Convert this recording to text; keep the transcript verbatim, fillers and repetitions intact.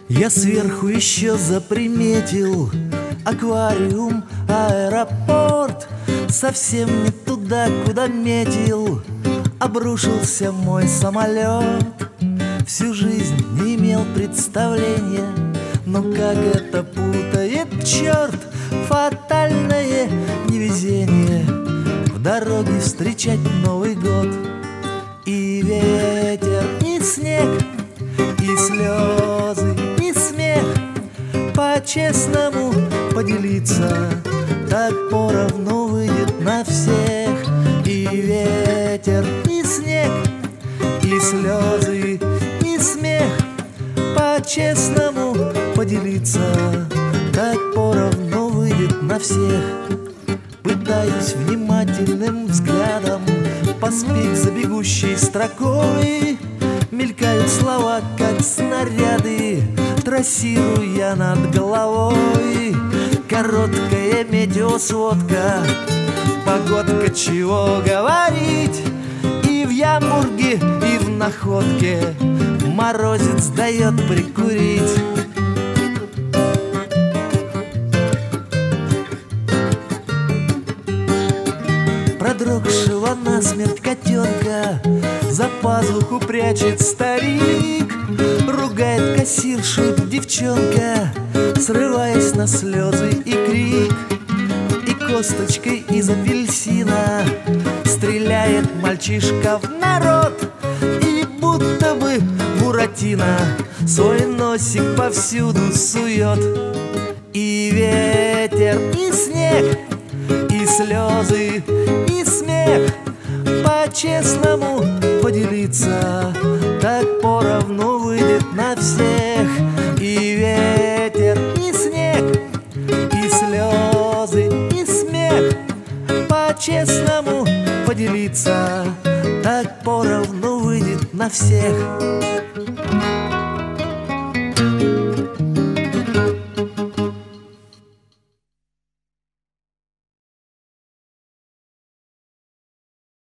Я сверху еще заприметил аквариум, аэропорт. Совсем не туда, куда метил, обрушился мой самолет. Всю жизнь не имел представления, но как это путает черт. Фатальное невезение в дороге встречать Новый год. И ветер, и снег, и слезы, и смех. По-честному поделиться так поровну выйдет на всех. И ветер, и снег, и слезы, и смех. По-честному поделиться так поровну выйдет на всех. Пытаюсь внимательным взглядом поспеть за бегущей строкой. Мелькают слова, как снаряды, трассируя над головой. Короткая метеосводка, погодка, чего говорить. И в Ямбурге, и в Находке морозец дает прикурить. Продрогшего насмерть котенка за пазуху прячет старик. Ругает кассиршу девчонка, срываясь на слезы и крик. И косточкой из апельсина стреляет мальчишка в народ. И будто бы Буратино свой носик повсюду сует. И ветер, и снег, и слезы, и смех. По-честному поделиться так поровну выйдет на всех. И ветер, и снег, и слезы, и смех. По-честному поделиться так поровну выйдет на всех.